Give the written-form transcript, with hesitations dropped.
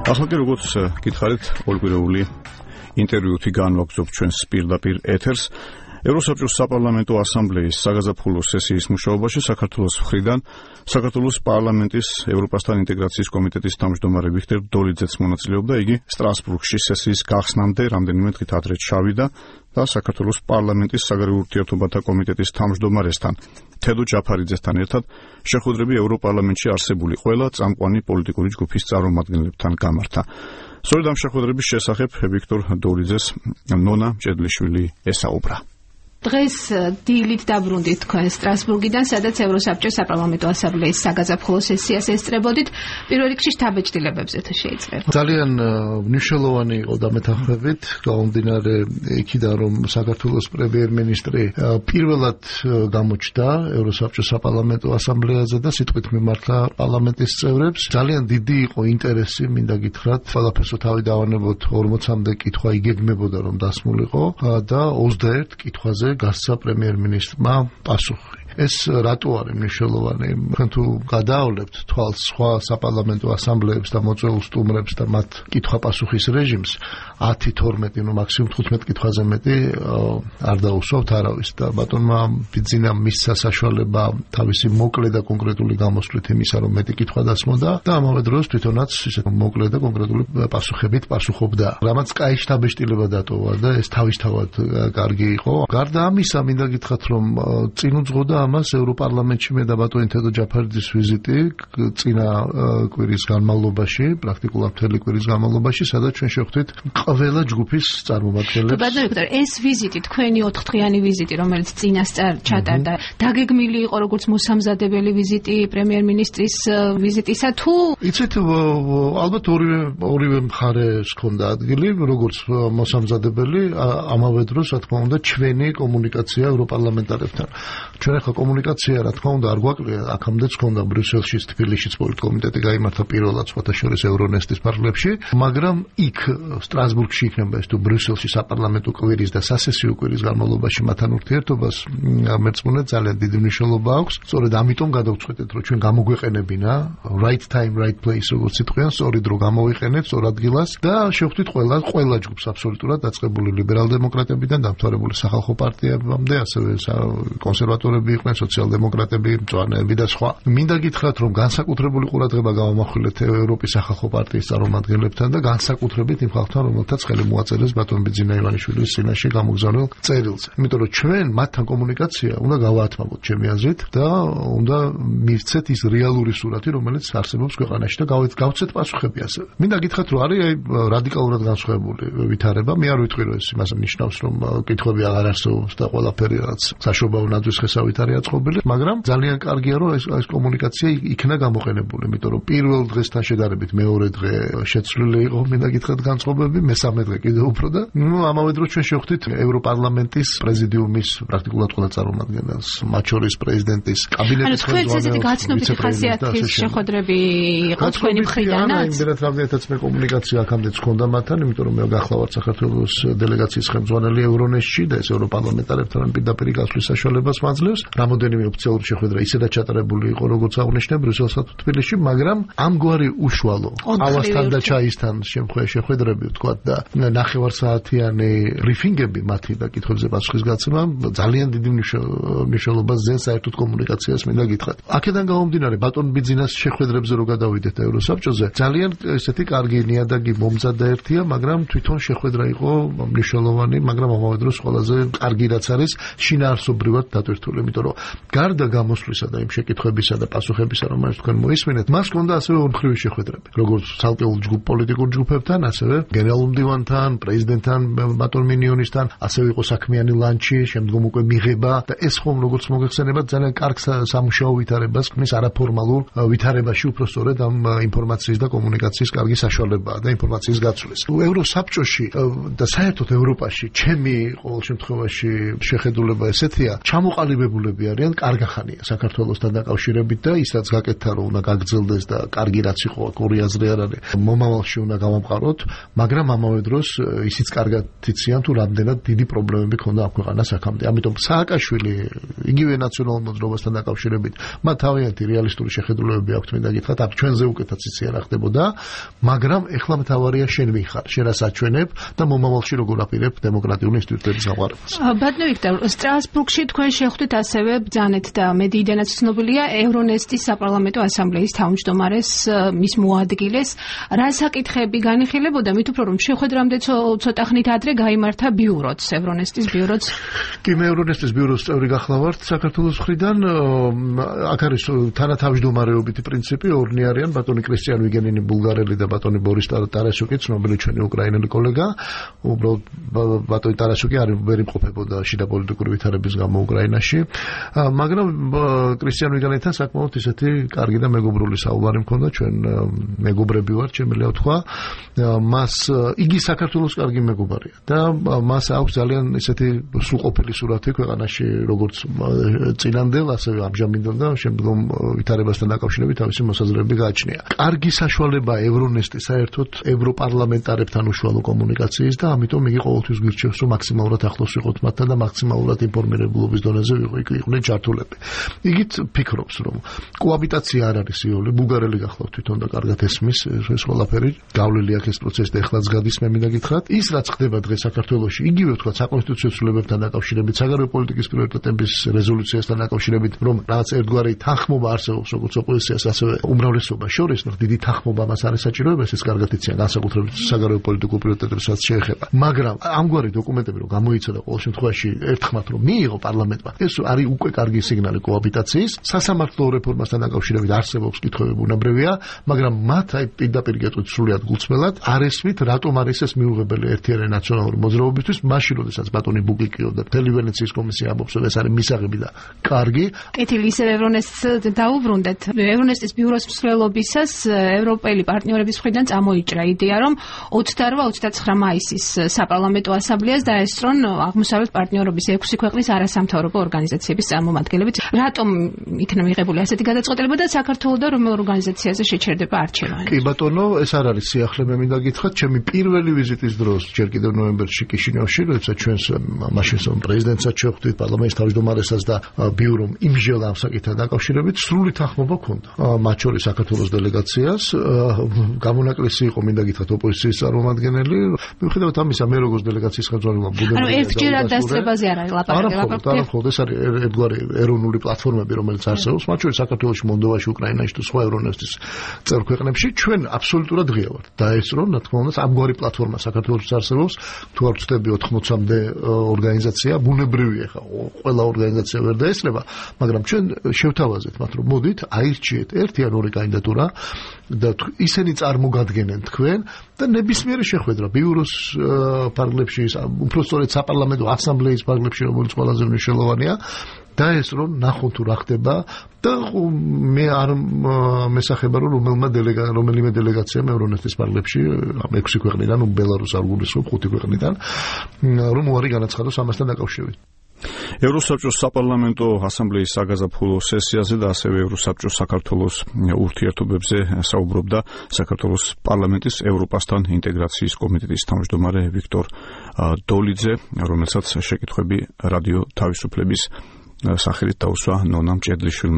ახლა კი როგორც გითხარით, ყოველკვირეული ინტერვიუთი განვაგრძობთ ჩვენს პირდაპირ ეთერს. ევროსაბჭოს საპარლამენტო ასამბლეის საგაზაფხულო სესიის მუშაობაში საქართველოს მხრიდან საქართველოს პარლამენტის ევროპასთან ინტეგრაციის კომიტეტის თავმჯდომარე ვიქტორ დოლიძეც მონაწილეობდა. იგი სტრასბურგში სესიის გახსნამდე რამდენიმე დღით ადრე ჩავიდა და საქართველოს პარლამენტის საგარეო ურთიერთობათა კომიტეტის თავმჯდომარესთან თედო ჯაფარიძესთან ერთად შეხვედრები ევროპარლამენტში არსებული ყველა წამყვანი პოლიტიკური ჯგუფის წარმომადგენლებთან გამართა. სწორედ ამ შეხვედრების შესახებ ვიქტორ დოლიძეს ნონა მჭედლიშვილი ესაუბრა. დღეს დილით დაბრუნდით თქვენ სტრასბურგიდან, სადაც ევროსაბჭოს საპარლამენტო ასამბლეის საგაზაფხულო სესიას ესწრებოდით. პირველ რიგში შთაბეჭდილებებზე თუ შეიძლება. ძალიან მნიშვნელოვანი იყო დამეთანხმებით, გამომდინარე იქიდან, რომ საქართველოს პრემიერ-მინისტრი პირველად გამოჩნდა ევროსაბჭოს საპარლამენტო ასამბლეაზე და სიტყვით მიმართა პარლამენტის წევრებს. ძალიან დიდი იყო ინტერესი, მინდა გითხრათ, ყველაფერსო თავი დავანებოთ 40-მდე კითხვა იგეგმებოდა რომ დასმულიყო და 21 კითხვაზე გასცა პრემიერ-მინისტრმა პასუხი. ეს რატო არის მნიშვნელოვანი? თქვენ თუ გადაავლებთ თვალს სხვა საპარლამენტო ასამბლეებს და მოწვეულ სტუმრებს და მათ კითხვა-პასუხის რეჟიმს 10-12, ნუ მაქსიმუმ 15 კითხვაზე მეტი არ დაუსვავთ არავის და ბატონმა ბიძინამ მისცა საშუალება თავისი მოკლე და კონკრეტული გამოსვლით იმისა, რომ მეტი კითხვა დასმოდა და ამავე დროს თვითონაც ისე მოკლე და კონკრეტული პასუხებით პასუხობდა. რამაც კაი შთაბეჭდილება დატოვა და ეს თავისთავად კარგი იყო. გარდა ამისა, მინდა გითხრათ, რომ წინ უძღოდა ამას ევროპარლამენტში მე და ბატონი თედო ჯაფარიძის ვიზიტი წინა კვირის განმავლობაში, პრაქტიკულად მთელი კვირის განმავლობაში, სადაც ჩვენ შევხვდით ყველა ჯგუფის წარმომადგენლებს. ბატონო ვიქტორ, ეს ვიზიტი, თქვენი 4დღიანი ვიზიტი, რომელიც წინასწარ ჩატარდა, დაგეგმილი იყო როგორც მოსამზადებელი ვიზიტი პრემიერ-მინისტრის ვიზიტისა თუ? იცით, ალბათ ორივე მხარეს ჰქონდა ადგილი, როგორც მოსამზადებელი, ამავე დროს, რა თქმა უნდა, ჩვენი კომუნიკაცია ევროპარლამენტარებთან. ჩვენ ახლა კომუნიკაცია, რა თქმა უნდა, არ გვაკლია, აქამდეც ჰქონდა ბრიუსელშიც, თბილისშიც პოლიტკომიტეტი გაიმართა პირველად სხვათა შორის ევრონესტის პარლამენტში, მაგრამ იქ სტრასბურგში იქნება ეს თუ ბრიუსელში საპარლამენტო კვირის და სასესიო კვირის განმავლობაში მათთან ურთიერთობას მერწმუნე ძალიან დიდი მნიშვნელობა აქვს. სწორედ ამიტომ გადავწყვეტეთ, რომ ჩვენ გამოგვეყენებინა right time, right place, როგორც იტყვიან, სწორი დრო გამოვიყენეთ, სწორ ადგილას და შევხვდით ყველა ჯგუფს აბსოლუტურად დაწყებული ლიბერალ-დემოკრატებიდან დამთავრებული სახალხო პარტიებამდე, ასევე კონსერვატორები იყვნენ, სოციალ-დემოკრატები, მწვანეები და სხვა. მინდა გითხრათ, რომ განსაკუთრებული ყურადღება გავამახვილეთ ევროპის სახალხო პარტიის წარმომადგენლებთან და განსაკუთრებით იმ ხალხთან, რომელთაც ხელი მოაწერეს ბატონ ბიძინა ივანიშვილის წინაშე გამოგზავნილ წერილზე. იმიტომ რომ ჩვენ მათთან კომუნიკაცია უნდა გავაათმაგოთ ჩემი აზრით და უნდა მივცეთ ის რეალური სურათი, რომელიც არსებობს ქვეყანაში და გავცეთ პასუხები ასევე. მინდა გითხრათ, რომ არის რადიკალურად განსხვავებული ვითარება. მე არ ვიტყვი, რომ ეს იმას ნიშნავს, რომ კითხვები აღარ არსებობს და ყველაფერი რაც საშობაო ნაძვის შესავით არის აწყობილი, მაგრამ ძალიან კარგია, რომ ეს კომუნიკაცია იქნა გამოყენებული, იმიტომ რომ პირველ დღესთან შედარებით მეორე დღე შეცვლილი იყო, მინდა გითხრათ, განწყობები, მესამე დღე კიდევ უფრო და ამავე დროს ჩვენ შევხვდით ევროპარლამენტის პრეზიდიუმის პრაქტიკულად ყველა წარმომადგენელს, მათ შორის პრეზიდენტის კაბინეტის ხელმძღვანელს. ესეთი გაცნობიტი ხასიათის შეხვედრები იყო თქვენი მხრიდანაც? იმდენად რამდენადაც მე კომუნიკაცია აქამდეც ჰქონდა მათთან, იმიტომ რომ მე გახლავართ საქართველოს დელეგაციის ხელმძღვანელი ევრონესტში და ეს ევროპარლამენტარებთან პირდაპირ გასვლის საშუალებას მაძლევს. რამოდენიმე ოფიციალური შეხვედრა ისედაც ჩატარებული იყო, როგორც აღნიშნე ბრიუსელსა თუ თბილისში, მაგრამ ამგვარი უშუალო ავასთან და ჩაისთან შეხვედრები, ვთქვათ, და ნახევარსაათიანი ბრიფინგები მათი და კითხვებზე პასუხის გაცემა ძალიან დიდი მნიშვნელობას ძენს საერთოდ კომუნიკაციას, მინდა გითხრათ. აქედან გამომდინარე, ბატონ ბიძინას შეხვედრებზე რო გადავიდეთ ევროსაბჭოზე, ძალიან ესეთი კარგი ნიადაგი მომზადდა ერთია, მაგრამ თვითონ შეხვედრა იყო მნიშვნელოვანი, მაგრამ ამავე დროს ყველაზე კარგი რაც არის შინაარსობრივად დატვირთული, იმიტომ რომ გარდა გამოსვლისა და იმ შეკითხვებისა და პასუხებისა, რომელიც თქვენ მოისმინეთ, მას ჰქონდა ასევე ორმხრივი შეხვედრები, როგორც ცალკეულ პოლიტიკურ ჯგუფებთან, ასევე გენერალურ მდივანთან, პრეზიდენტთან, ბატონ მინიონისთან, ასევე იყო საქმიანი ლანჩი, შემდგომ უკვე მიღება და ეს ხომ როგორც მოგეხსენებათ, ძალიან კარგ სამუშაო ვითარებას ქმნის არაფორმალურ ვითარებაში, უფრო სწორედ ამ ინფორმაციის და კომუნიკაციის კარგი საშუალებაა და ინფორმაციის გაცვლის. ევროსაბჭოში და საერთოდ ევროპაში ჩემი ყოველ შემთხვევაში შეხედულება ესეთია, ჩამოყალიბებულები მიღებულები არიან კარგახანია საქართველოსთან დაკავშირებით და ის რაც გაკეთდა რომ უნდა გაგრძელდეს და კარგი რაც იყო ორი აზრი არ არის მომავალში უნდა გავამყაროთ მაგრამ ამავე დროს ისიც კარგად იციან თუ რამდენად დიდი პრობლემები ქონდა ამ ქვეყანას აქამდე ამიტომ სააკაშვილი იგივე ნაციონალურ მოძრაობასთან დაკავშირებით მათ თავიანთი რეალისტური შეხედულებები აქვთ მინდა გითხრათ აქ ჩვენზე უკეთაც იციან რა ხდებოდა მაგრამ ეხლა მთავარია შენ ვიხარ შენ რას აჩვენებ და მომავალში როგორ აპირებ დემოკრატიული ინსტიტუტების ამყარებას ბატონო ვიქტორ სტრასბურგში თქვენ შეხვდით ასევე ბრძანეთ და მედიიდანაც ცნობილია ევრონესტის საპარლამენტო ასამბლეის თავმჯდომარეს მის მოადგილეს რა საკითხები განიხილებოდა მით უფრო რომ შეხვედრამდე ცოტა ხნით ადრე გაიმართა ბიუროც ევრონესტის ბიუროც კი მე ევრონესტის ბიუროს წევრი გახლავართ საქართველოს მხრიდან აქ არის თანათავმჯდომარეობითი პრინციპი ორნი არიან ბატონი კრისტიან ვიგენინი ბულგარელი და ბატონი ბორის ტარასიუკი ცნობილი ჩვენი უკრაინელი კოლეგა უბრალოდ ბატონი ტარასიუკი არ ვერ იმყოფებოდა შიდა პოლიტიკური ვითარების გამო უკრაინაში მაგრამ კრისტიან ვიგენინთან საკმაოდ ისეთი კარგი და მეგობრული საუბარი მქონდა ჩვენ მეგობრები ვართ შემიძლია ვთქვა მას იგი საქართველოს კარგი მეგობარია და მას აქვს ძალიან ისეთი სრულყოფილი სურათი ქვეყანაში როგორც წინანდელ ასევე ამჟამინდელ და შემდგომ ვითარებასთან დაკავშირებით თავისი მოსაზრებები გააჩნია. კარგი საშუალება ევრონესტი საერთოდ ევროპარლამენტარებთან უშუალო კომუნიკაციის და ამიტომ იგი ყოველთვის გვირჩევს რომ მაქსიმალურად ახლოს ვიყოთ მათთან და მაქსიმალურად ინფორმირებულობის დონეზე იყვნენ ჩართულები. იგით ფიქრობს რომ კოაბიტაცია არ არის იოლი ბულგარელი გახლავთ თვითონ და კარგად ესმის ეს ყველაფერი გავლილი აქვს ეს პროცესი და ეხლაც გადის მე მინდა გითხრათ ის რაც ხდება დღეს საქართველოში იგივე თქვა საკონსტიტუციო ცვლილებებთან დაკავშირებით საგარეო პოლიტიკის პრიორიტეტების რეზოლუციასთან დაკავშირებით რომ რაღაც ერთგვარი თანხმობა არსებობს როგორც ოპოზიციას ასევე უმრავლესობას შორის დიდი თანხმობა მას არის საჭიროება ეს კარგად იციან განსაკუთრებით საგარეო პოლიტიკურ პრიორიტეტებსაც შეეხება მაგრამ ამგვარი დოკუმენტები რომ გამოიცადა ყოველ შემთხვევაში ერთხმად რომ მიიღო პარლამენტმა ეს არის უკვე კარგი სიგნალი კოაბიტაციის სასამართლო რეფორმასთან დაკავშირებით არსებობს კითხვები ბუნებრივია მაგრამ მათ აი პირდაპირ გეტყვით სრულიად გულწრფელად არ ესმით რატომ არის ეს მიუღებელი ერთიანი ნაციონალური მოძრაობისთვის მაშინ როდესაც ბატონი ბუკიკიო და მთელი ვენეციის კომისია ამბობს რომ ეს არის მისაღები და კარგი კეთილი ისევ ევრონესტს დაუბრუნდეთ ევრონესტის ბიუროს მსვლელობისას ევროპელი პარტნიორების მხრიდან წამოიჭრა იდეა რომ 28-29 მაისის საპარლამენტო ასამბლეას დაესწრონ აღმოსავლეთ პარტნიორობის 6 ქვეყნის არასამთავრობო ორგანიზაციების წარმომადგენლებით რატომ იქნა მიღებული ასეთი გადაწყვეტილება და საქართველოს და რომელ ორგანიზაციაზე შეჩერდება არჩევანი კი ბატონო ეს არ არის სიახლე მე მინდა გითხრათ ჩემი პირველი ვიზიტის დროს ჯერ კიდევ ნოემბერში კიშინიოვში როდესაც ჩვენს მაშინ პრეზიდენტსაც შეხვდით პარლამენტის თავმჯდომარესაც და ბიურომ იმჟელა ამ საკითხთან დაკავშირებით სრული თანხმობა ჰქონდა მათ შორის საქართველოს დელეგაციას გამონაკლისი იყო მინდა გითხრათ ოპოზიციის წარმომადგენელი მიუხედავად ამისა მე როგორც დელეგაციის ხელმძღვანელმა ბუდეში ანუ ერთჯერად დასწრებაზე არ არის ლაპარაკი ეს არის ერთგვარი ეროვნული პლატფორმები რომელიც არსებობს მათ შორის საქართველოში მოლდოვაში უკრაინაში თუ სხვა ევრონესტის წევრ ქვეყნებში ჩვენ აბსოლუტურად ღია ვართ დაესწრონ რა თქმა უნდა ამგვარი პლატფორმა საქართველოს არსებობს თუ არ ვწდები 80-მდე ორგანიზაცია ბუნებრივია ხა ყველა ორგანიზაცია ვერ დაესწრება მაგრამ ჩვენ შევთავაზეთ მათ რომ მოდით აირჩიეთ ერთი ან ორი კანდიდატურა და ისინი წარმოგადგენენ თქვენ და ნებისმიერი შეხვედრა ბიუროს პარლამენტში უფრო სწორედ საპარლამენტო ასამბლეის პარლამენტში რომელიც ყველაზე მნიშვნელოვანია დაესწრონ ნახონ თუ რა ხდება და მე არ მესახება რომ რომელიმე დელეგაციამ ევრონესტის პარლამენტში 6 ქვეყნიდან ბელარუსს არ გულისხმობ 5 ქვეყნიდან რომ უარი განაცხადოს ამასთან დაკავშირებით ევროსაბჭოს საპარლამენტო ასამბლეის საგაზაფხულო სესიაზე და ასევე ევროსაბჭოს საქართველოს ურთიერთობებზე საუბრობდა საქართველოს პარლამენტის ევროპასთან ინტეგრაციის კომიტეტის თავმჯდომარე ვიქტორ დოლიძე, რომელსაც შეკითხვები რადიო თავისუფლების სახელით დაუსვა ნონა მჭედლიშვილმა.